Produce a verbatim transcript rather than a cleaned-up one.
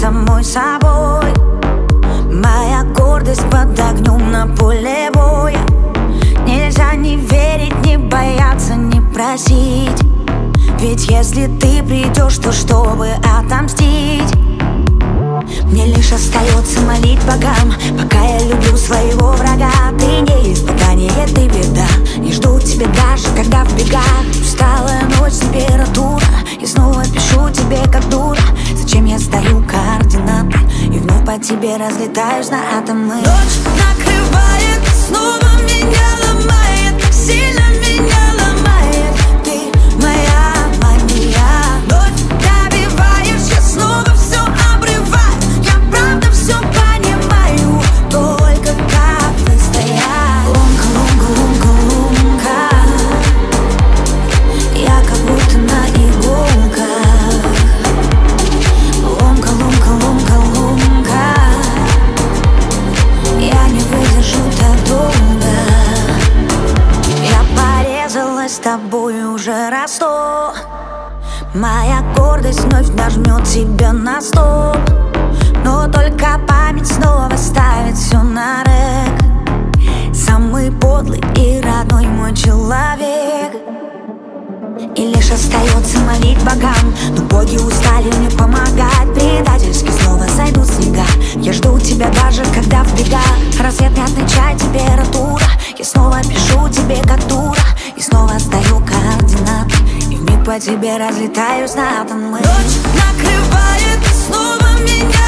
самой собой. Моя гордость под огнем на поле боя. Нельзя не верить, не бояться, не просить. Ведь если ты придешь, то чтобы отомстить, мне лишь остается молить богам, пока я люблю своего врага. Ты не испытание, ты беда. Не жду тебя даже, когда в бегах. Усталая ночь, температура. И снова пишу тебе, как дура. Зачем я сдаю координаты и вновь по тебе разлетаюсь на атомы. Ночь накрывает, снова меня ломает. Так сильно меня ломает. Ты моя мания. Ночь добиваешь, я снова все обрываю. Я правда все понимаю, только как выстоять. Лунка, лунка, лунка, лунка. Я как будто на иголках. Лунка, лунка, лунка, лунка. Я не выдержу так долго. Я порезалась с тобой уже раз сто. Моя гордость вновь нажмет тебя на стоп. Но только память снова ставит все на рэк. Самый подлый и родной мой человек. И лишь остается молить богам, но боги устали мне помогать. Предательски снова сойдут снега. Я жду тебя даже когда в бегах. Рассвет не отмечает температура. Я снова пишу тебе как дура. И снова сдаю координаты и вмиг по тебе разлетаюсь на атомы. Ночь накрывает, снова меня